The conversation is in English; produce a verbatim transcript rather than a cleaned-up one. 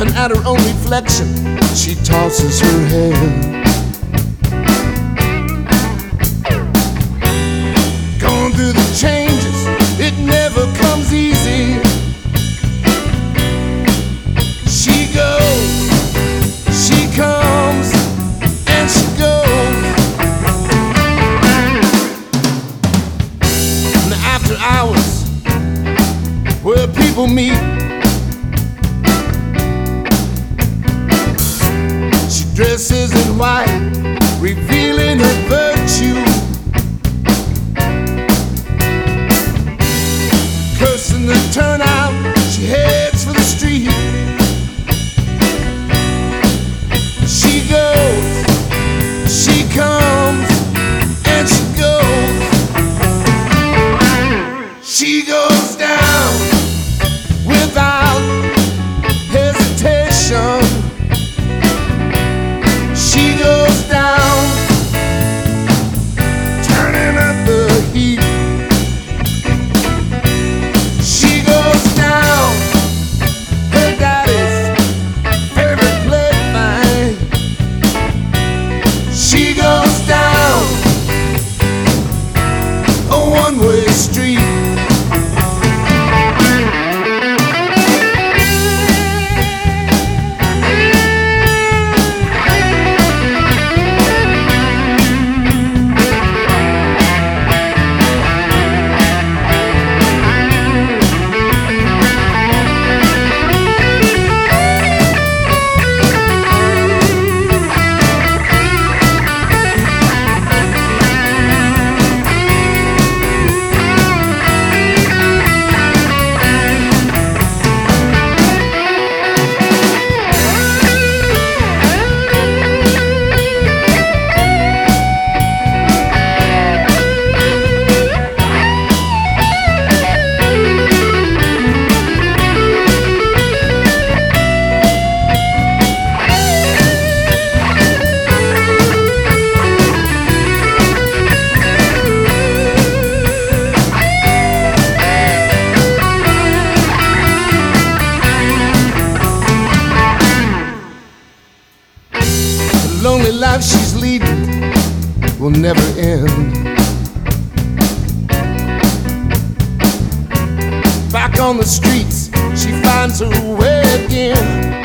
Laughing at her own reflection, she tosses her head. Going through the changes, it never comes easy. She goes, she comes, and she goes. And after hours, where people meet, she dresses in white, revealing her virtue. Cursing the turnout, she heads for the street. She goes, she comes, and she goes. She goes down without hesitation. She goes down, turning up the heat. She goes down, her daddy's favorite plaything. She goes down a one-way street. The lonely life she's leading will never end. Back on the streets, she finds her way again.